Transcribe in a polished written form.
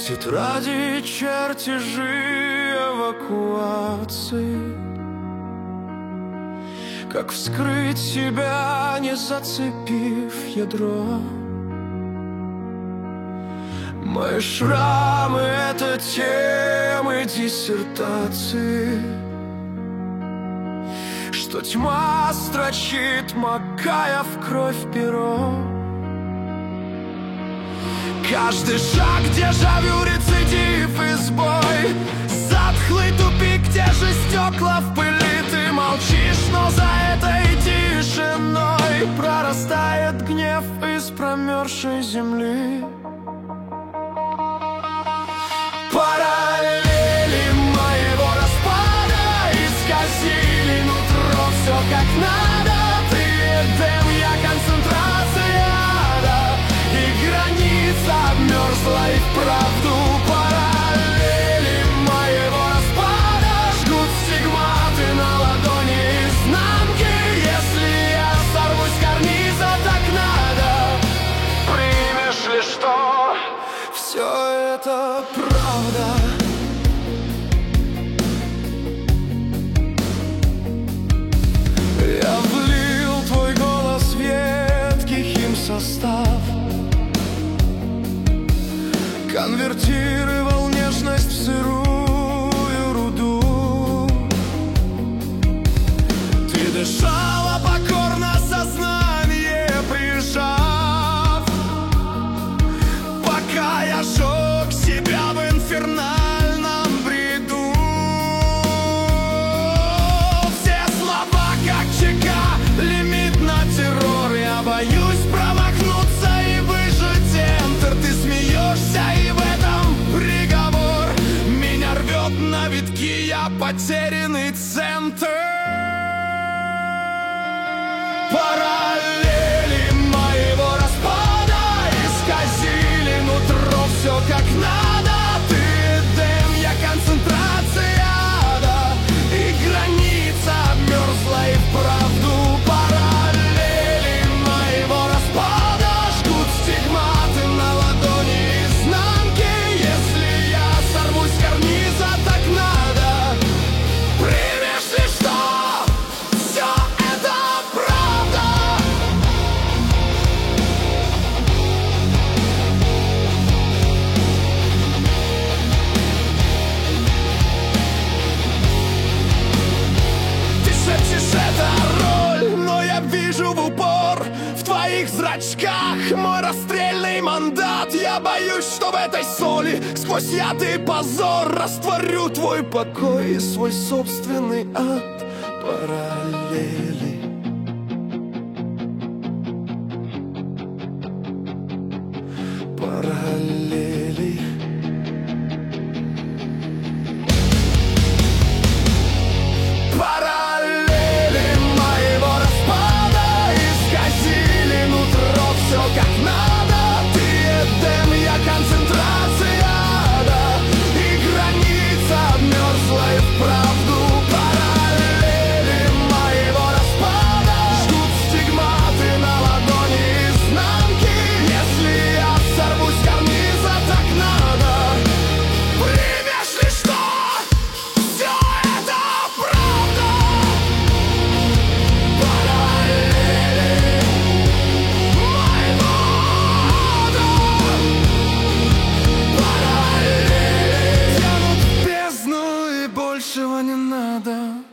тетради чертежи эвакуации. Как вскрыть себя, не зацепив ядро? Мои шрамы — это темы диссертации, что тьма строчит, макая в кровь перо. Каждый шаг — дежавю, рецидив и сбой. Затхлый тупик, те же стекла в пыли. Ты молчишь, но за этой тишиной прорастает гнев из промерзшей земли. Параллели моего распада исказили нутро, все как надо. Ты Эдем, я концентрация ада, и граница обмерзла и вправду. Параллели моего распада жгут стигматы на ладони изнанки. Если я сорвусь с карниза, так надо. Примешь ли, что все это правда? Я влил твой голос в едкий химсостав, конвертировал нежность в сырую руду. Ты дышала покорно, сознание прижав, пока я жег себя в инфернальном бреду. Все слова как чека, лимит на террор. Я боюсь промахнуться и выжать Enter. Ты смеешься, и в этом приговор. Меня рвет на витки, я потерянный центр. Параллели моего распада исказили нутро, все как надо. Ты Эдем, я концентрация ада, и граница обмерзла и вправду. Параллели моего распада жгут стигматы на ладони изнанки. Если я сорвусь с карниза, так надо. Примешь ли, что все это правда? Ты шепчешь, это роль, но я вижу в упор в твоих зрачках мой расстрельный мандат. Я боюсь, что в этой соли сквозь яд и позор растворю твой покой и свой собственный ад. Параллели, параллели. Параллели моего распада исказили нутро, все как надо. Ты Эдем, я концентрация ада, и граница обмерзла и вправду. Параллели моего распада жгут стигматы на ладони изнанки. Если я сорвусь с карниза, так надо. Примешь ли, что все это правда? Параллели моего ада, параллели тянут в бездну, и большего не надо.